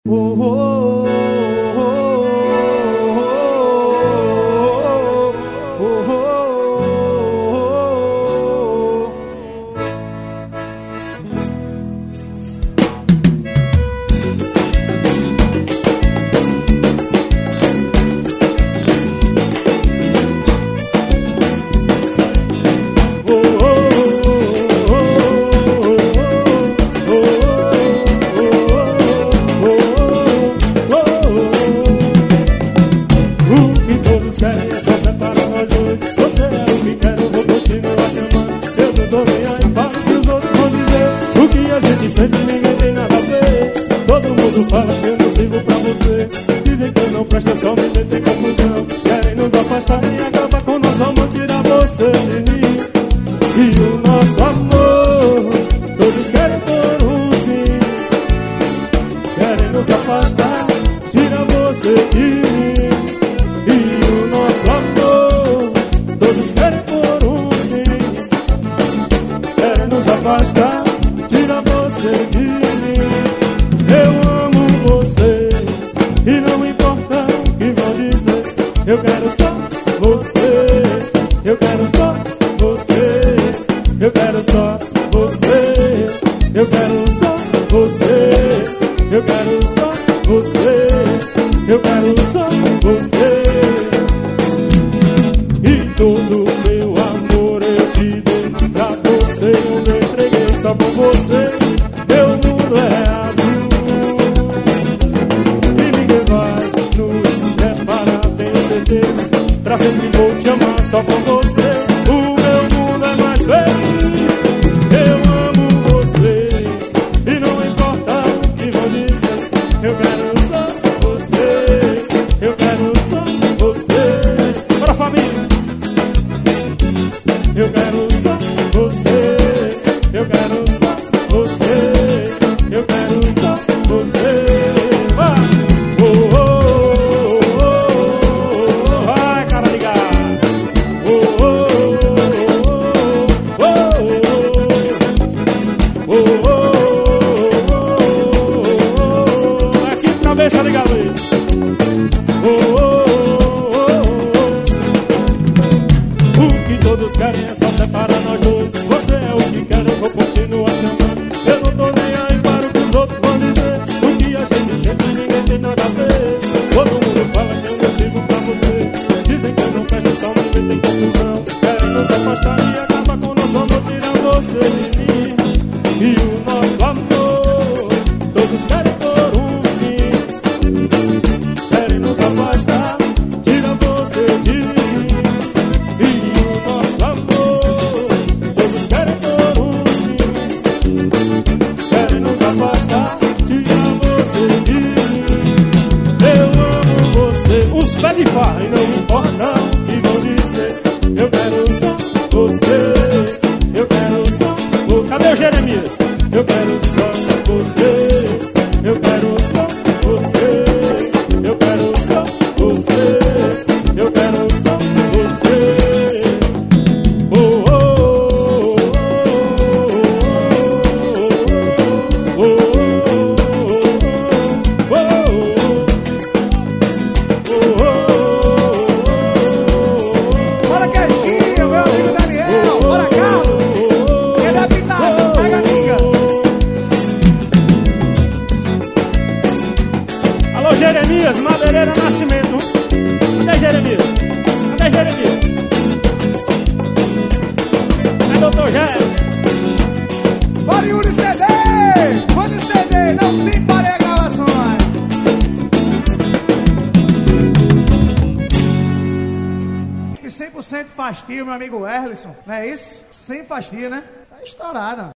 Fala que eu não sirvo pra você. Dizem que eu não presto, só me metem confusão. Querem nos afastar e acabar com nosso amor, tirar você de mim. E o nosso amor, todos querem por um fim. Querem nos afastar, tirar você de mim. E o nosso amor, todos querem por um fim. Querem nos afastar, tirar você de mim. Eu amo você e não importa o que vão dizer. Eu quero só você, eu quero só você, eu quero só você, eu quero só você, eu quero só você, eu quero só você. E todo meu amor eu te dei pra você, eu me entreguei só por você. Meu mundo é azul. Pra sempre vou te amar só com você. O meu mundo é mais feliz. Eu amo você e não importa o que vão dizer. Eu quero só você, eu quero só você. Bora, família! Eu quero só você, eu quero só você, eu quero só você. Cabeça de galera. O que todos querem é só separar nós dois. Você é o que quer, eu vou continuar chamando. Eu não tô nem aí para o que os outros vão dizer. O que a gente sente ninguém tem nada a ver. Todo mundo fala que eu não sirvo pra você. Dizem que eu não presto, só me metem confusão. Querem nos afastar e acabar com o nosso amor, tirar você de mim. E o nosso amor, todos querem por um fim. Querem nos afastar, tira você de mim. E o nosso amor, todos querem por um fim. Querem nos afastar, tira você de mim. Eu amo você, os pés de farra e não importa o que vão dizer. Eu quero só você, eu quero só você. Cadê o Jeremias? Eu quero só você, eu quero só você, eu quero só você, eu quero só você. Oh, oh, oh, oh, oh. Bora, Queixinho, meu amigo Daniel. Bora, Carlos. Quem dá pitaço, pega a minha. Alô, Jeremias, Madeireira Nascimento. Cadê Jeremias? Cadê Jeremias? É doutor Jair. Bora, Yuri CD. Manda o CD, não tem para gravações. E 100% fastio, meu amigo Erlisson. Não é isso? Sem fastio, né? Tá estourada.